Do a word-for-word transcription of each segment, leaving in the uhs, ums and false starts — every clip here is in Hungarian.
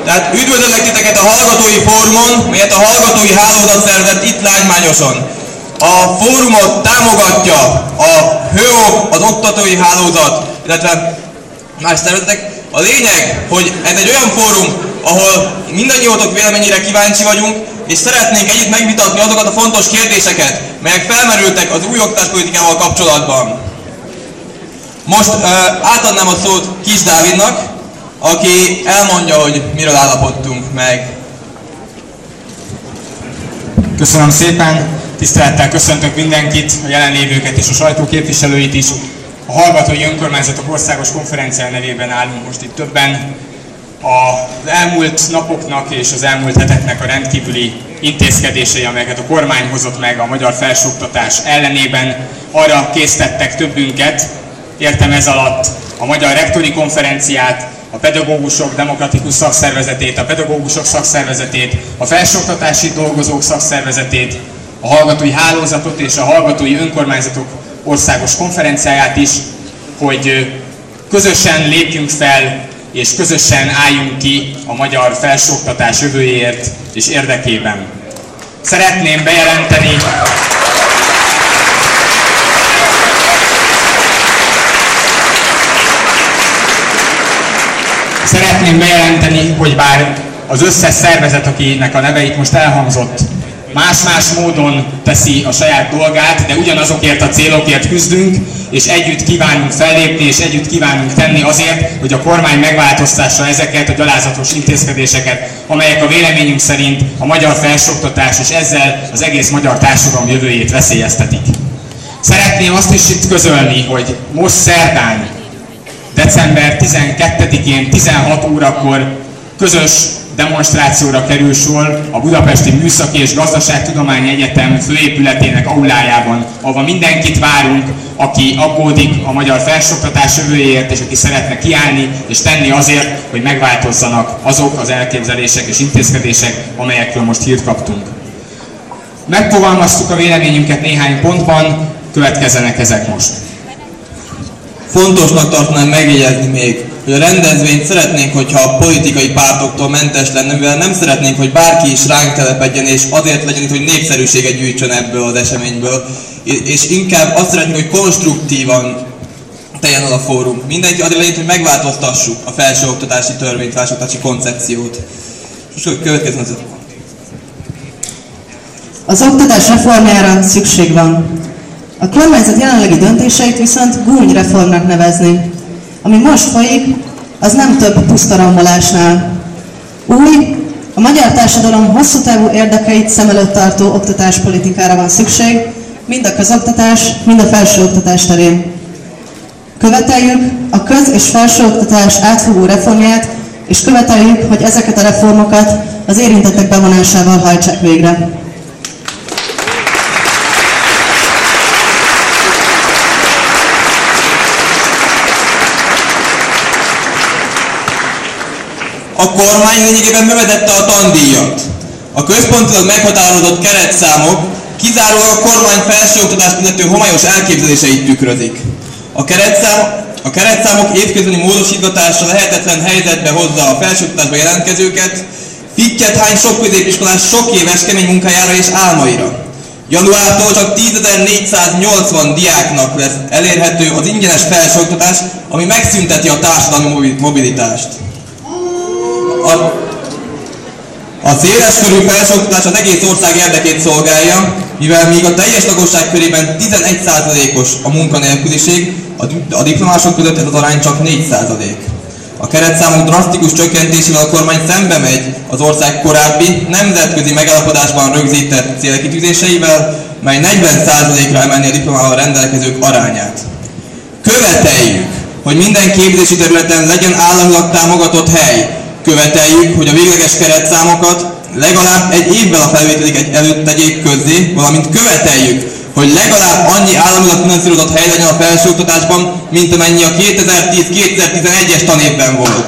Tehát üdvözöllek titeket a Hallgatói Fórumon, melyet a Hallgatói Hálózat szervezett itt Lágymányoson. A fórumot támogatja a há e o, az Oktatói Hálózat, illetve más szervezetek. A lényeg, hogy ez egy olyan fórum, ahol mindannyiótok véleményére kíváncsi vagyunk, és szeretnénk együtt megvitatni azokat a fontos kérdéseket, melyek felmerültek az új oktatáspolitikával kapcsolatban. Most uh, átadnám a szót Kis Dávidnak, aki elmondja, hogy miről állapodtunk meg. Köszönöm szépen, tisztelettel köszöntök mindenkit, a jelenlévőket és a sajtóképviselőit is. A Hallgatói Önkormányzatok Országos Konferenciája nevében állunk most itt többen. Az elmúlt napoknak és az elmúlt heteknek a rendkívüli intézkedései, amelyeket a kormány hozott meg a magyar felsőoktatás ellenében, arra késztettek többünket. Értem ez alatt a Magyar Rektori Konferenciát, a Pedagógusok Demokratikus Szakszervezetét, a Pedagógusok Szakszervezetét, a Felsőoktatási Dolgozók Szakszervezetét, a Hallgatói Hálózatot és a Hallgatói Önkormányzatok Országos Konferenciáját is, hogy közösen lépjünk fel és közösen álljunk ki a magyar felsőoktatás jövőjéért és érdekében. Szeretném bejelenteni, Szeretném bejelenteni, hogy bár az összes szervezet, akinek a neveit most elhangzott, más-más módon teszi a saját dolgát, de ugyanazokért a célokért küzdünk, és együtt kívánunk fellépni, és együtt kívánunk tenni azért, hogy a kormány megváltoztassa ezeket a gyalázatos intézkedéseket, amelyek a véleményünk szerint a magyar felsőoktatás és ezzel az egész magyar társadalom jövőjét veszélyeztetik. Szeretném azt is itt közölni, hogy most szerdán, december tizenkettedikén tizenhat órakor közös demonstrációra kerül sor a Budapesti Műszaki és Gazdaságtudományi Egyetem főépületének aulájában, ahol mindenkit várunk, aki aggódik a magyar felsőoktatás jövőjéért, és aki szeretne kiállni és tenni azért, hogy megváltozzanak azok az elképzelések és intézkedések, amelyekről most hírt kaptunk. Megfogalmaztuk a véleményünket néhány pontban, következzenek ezek most. Fontosnak tartanám megjegyezni még, hogy a rendezvényt szeretnénk, hogyha a politikai pártoktól mentes lenne, mivel nem szeretnénk, hogy bárki is ránk telepedjen, és azért legyen itt, hogy népszerűséget gyűjtsön ebből az eseményből. És inkább azt szeretnénk, hogy konstruktívan teljen el a fórum. Mindenki azért legyen, hogy megváltoztassuk a felsőoktatási törvényt, felsőoktatási koncepciót. Most következő az. Az oktatás reformjára szükség van. A kormányzat jelenlegi döntéseit viszont gúnyreformnak nevezni. Ami most folyik, az nem több puszta rombolásnál. Új, a magyar társadalom hosszú távú érdekeit szem előtt tartó oktatáspolitikára van szükség, mind a közoktatás, mind a felsőoktatás terén. Követeljük a köz- és felsőoktatás átfogó reformját, és követeljük, hogy ezeket a reformokat az érintettek bevonásával hajtsák végre. A kormány lényegében bevezette a tandíjat. A központilag meghatározott keretszámok kizárólag a kormány felsőoktatást illető homályos elképzeléseit tükrözik. A, keretszám, a keretszámok évközbeni módosítgatása lehetetlen helyzetbe hozza a felsőoktatásba jelentkezőket, fittyet hány sok középiskolás sok éves kemény munkájára és álmaira. Januártól csak tízezer-négyszáznyolcvan diáknak lesz elérhető az ingyenes felsőoktatás, ami megszünteti a társadalmi mobilitást. A, a széleskörű felsőoktatás az egész ország érdekét szolgálja, mivel míg a teljes lakosság körében tizenegy százalékos a munkanélküliség, a, a diplomások között ez az arány csak négy százalék. A keretszámok drasztikus csökkentésével a kormány szembe megy az ország korábbi nemzetközi megállapodásban rögzített célkitűzéseivel, mely negyven százalékra emelni a diplomával rendelkezők arányát. Követeljük, hogy minden képzési területen legyen államilag támogatott hely. Követeljük, hogy a végleges keretszámokat legalább egy évvel a felvételik előtt tegyék közzé, valamint követeljük, hogy legalább annyi államilag finanszírozott hely legyen a felsőoktatásban, mint amennyi a kétezer-tíz-kétezer-tizenegyes tanévben volt.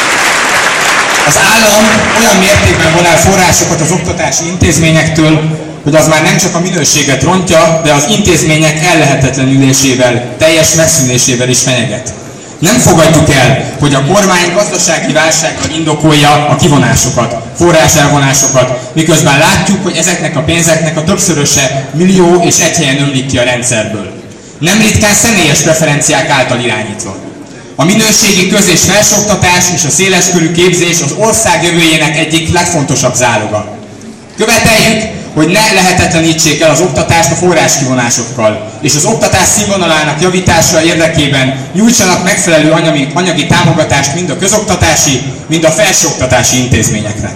Az állam olyan mértékben von el forrásokat az oktatási intézményektől, hogy az már nem csak a minőséget rontja, de az intézmények ellehetetlenülésével, teljes megszűnésével is fenyeget. Nem fogadjuk el, hogy a kormány gazdasági válsággal indokolja a kivonásokat, forráselvonásokat, miközben látjuk, hogy ezeknek a pénzeknek a többszöröse millió és egy helyen ömlik ki a rendszerből. Nem ritkán személyes preferenciák által irányítva. A minőségi köz- és felsőoktatás és a széleskörű képzés az ország jövőjének egyik legfontosabb záloga. Követeljük, hogy ne lehetetlenítsék el az oktatást a forráskivonásokkal, és az oktatás színvonalának javítása érdekében nyújtsanak megfelelő anyagi, anyagi támogatást mind a közoktatási, mind a felsőoktatási intézményeknek.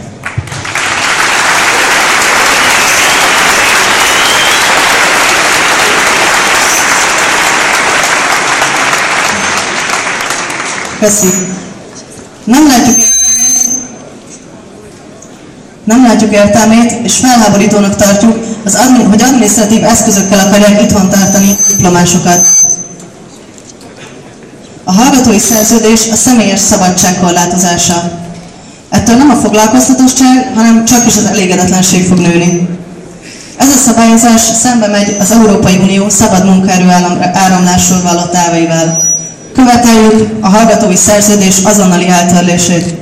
Köszönöm. Nem látjuk Nem látjuk értelmét, és felháborítónak tartjuk, az admi, hogy adminisztratív eszközökkel akarják itthon tartani diplomásokat. A hallgatói szerződés a személyes szabadság korlátozása. Ettől nem a foglalkoztatottság, hanem csak is az elégedetlenség fog nőni. Ez a szabályozás szembe megy az Európai Unió szabad munkaerő áramlásról vallott elveivel. Követeljük a hallgatói szerződés azonnali eltörlését.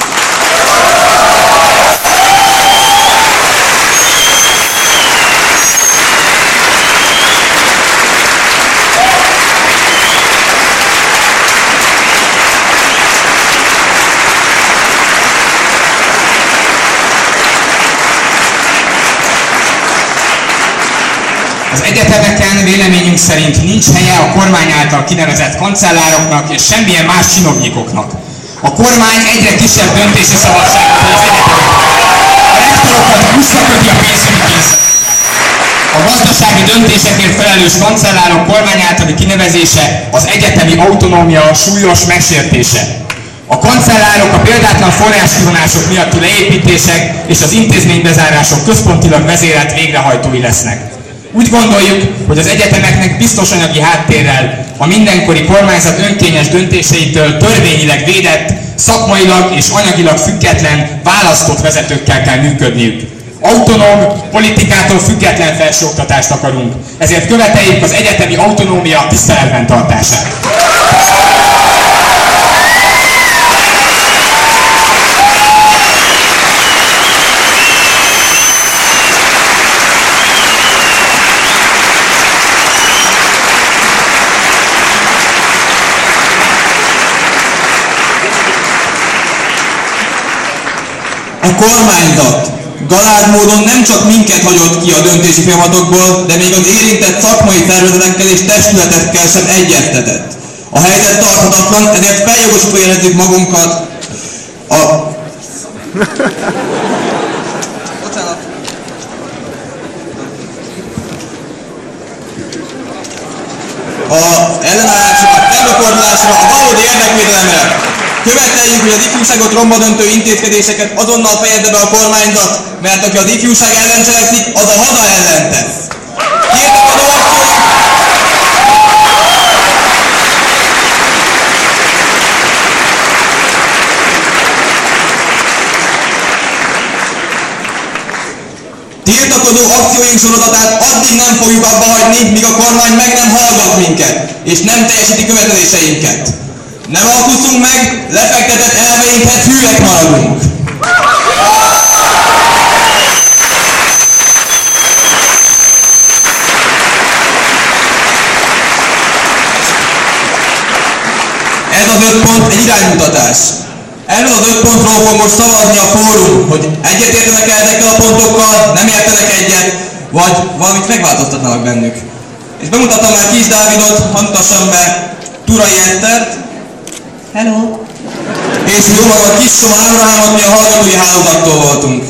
Az egyetemeken véleményünk szerint nincs helye a kormány által kinevezett kancellároknak és semmilyen más csinovnyikoknak. A kormány egyre kisebb döntési szabadságot ad az egyetemeknek. A rektorokat visszaköti a pénzügyi kényszer. A gazdasági döntésekért felelős kancellárok kormány általi kinevezése az egyetemi autonómia súlyos megsértése. A kancellárok a példátlan forráskivonások miatti leépítések és az intézménybezárások központilag vezérelt végrehajtói lesznek. Úgy gondoljuk, hogy az egyetemeknek biztos anyagi háttérrel, a mindenkori kormányzat önkényes döntéseitől törvényileg védett, szakmailag és anyagilag független, választott vezetőkkel kell működniük. Autonóm, politikától független felsőoktatást akarunk, ezért követeljük az egyetemi autonómia tiszteletben tartását. A kormányzat galád módon nem csak minket hagyott ki a döntési folyamatokból, de még az érintett szakmai szervezetekkel és testületekkel sem egyeztetett. A helyzet tarthatatlan, ezért feljogosítva érezzük magunkat a... a ellenállásra, a terrorfordulásra, a valódi érdekvédelemre. Követeljük, hogy az ifjúságot romba döntő intézkedéseket azonnal fejezze be a kormányzat, mert aki az ifjúság ellen cselekszik, az a haza ellen tesz. Tiltakozó akcióink... Tiltakozó akcióink sorozatát addig nem fogjuk abba hagyni, míg a kormány meg nem hallgat minket, és nem teljesíti követeléseinket. Nem alkuszunk meg, lefektetett elveinkhez hűek maradunk. Ez az öt pont egy iránymutatás. Erről az öt pontról fog most szavazni a fórum, hogy egyetértenek ezekkel a pontokkal, nem értenek egyet, vagy valamit megváltoztatnak bennük. És bemutatom már Kis Dávidot, mutassam be Turai Esztert. Hello! És jó magam Kis Ábrahámot, mi a hallgatói hálózattól voltunk.